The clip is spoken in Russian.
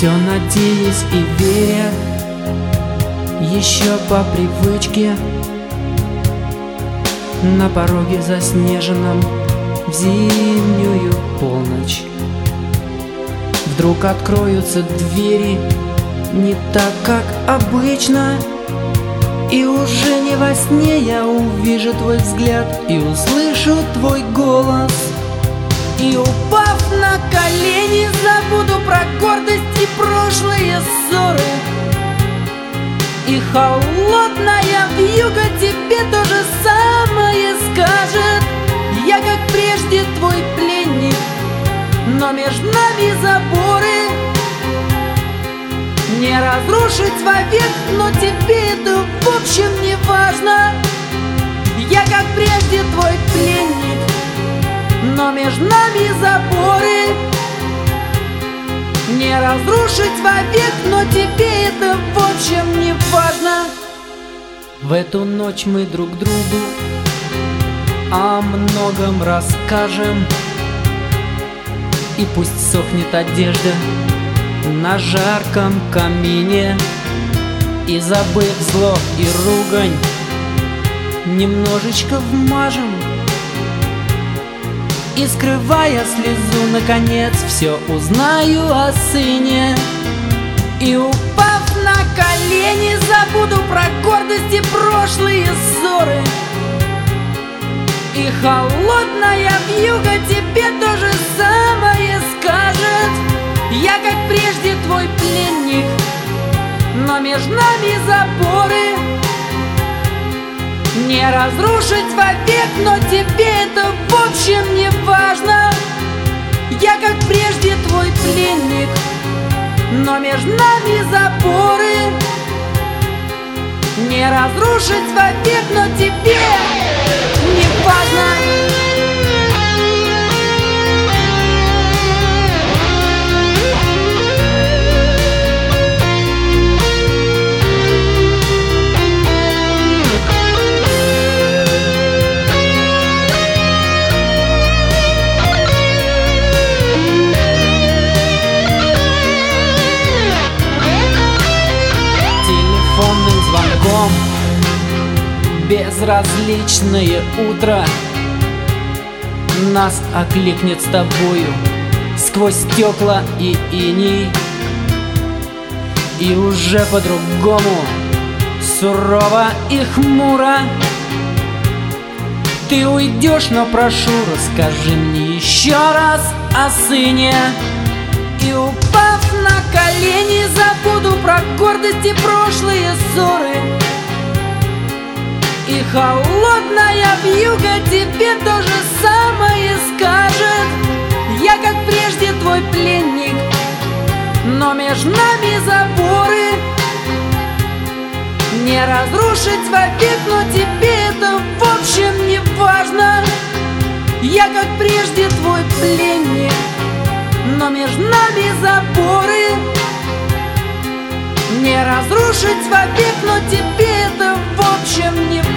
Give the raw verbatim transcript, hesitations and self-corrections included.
Все надеясь и веря, еще по привычке, на пороге заснеженном в зимнюю полночь вдруг откроются двери не так, как обычно. И уже не во сне я увижу твой взгляд и услышу твой голос. И упав на колени, забуду про гордость и прошлые ссоры. И холодная вьюга тебе то же самое скажет. Я, как прежде, твой пленник, но между нами заборы не разрушить вовек, но тебе это в общем не важно. Я, как прежде, твой пленник, но между нами заборы не разрушить вовек, но тебе это в общем не важно. В эту ночь мы друг другу о многом расскажем, и пусть сохнет одежда на жарком камине, и, забыв зло и ругань, немножечко вмажем. И, скрывая слезу, наконец все узнаю о сыне. И, упав на колени, забуду про гордость и прошлые ссоры. И холодная вьюга тебе то же самое скажет. Я, как прежде, твой пленник, но между нами заборы не разрушить вовек, но тебе это в общем не важно. Я, как прежде, твой пленник, но между нами заборы не разрушить вовек, но тебе не важно. Звонком безразличное утро нас окликнет с тобою сквозь стекла и иней. И уже по-другому, сурово и хмуро ты уйдешь, но прошу, расскажи мне еще раз о сыне. И, упав на колени, забуду про гордость и прошлые ссоры. И холодная вьюга тебе то же самое скажет. Я, как прежде, твой пленник, но между нами заборы не разрушить вовек, но тебе это в общем не важно. Я, как прежде, твой пленник, но между нами заборы не разрушить вовек, но тебе это в общем не важно.